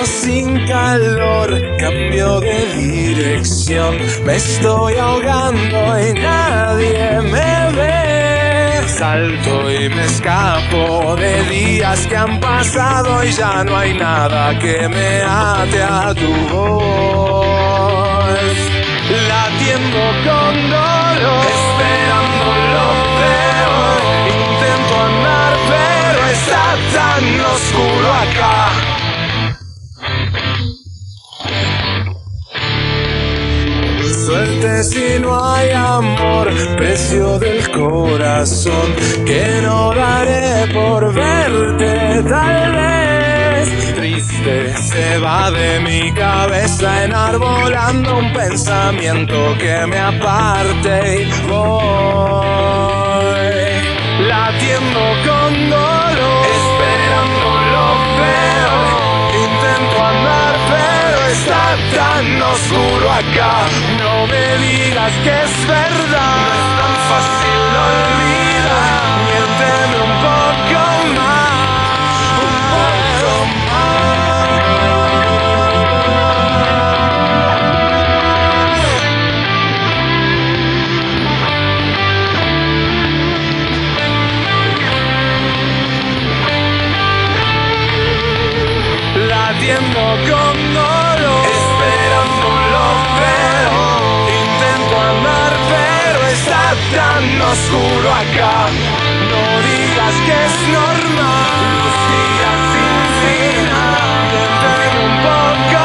sin calor, cambio de dirección, me estoy ahogando y nadie me ve. Salto y me escapo de días que han pasado y ya no hay nada que me ate a tu voz. Latiendo con dolor, esperando lo peor, intento andar pero está tan oscuro acá. Suerte si no hay amor, precio del corazón que no daré por verte tal vez. Triste se va de mi cabeza enarbolando un pensamiento que me aparte y voy latiendo con dolor, esperando lo peor, intento andar pero está tan oscuro acá. No me digas que es verdad, no es tan fácil olvidar. Miénteme un poco más, un poco latiendo con dolor, esperando lo peor, intento andar pero está tan oscuro acá. No digas que es normal, los días sin final, miénteme un poco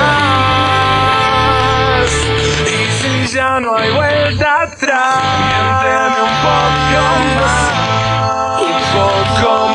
más. Y si ya no hay vuelta atrás, miénteme un poco más, un poco más.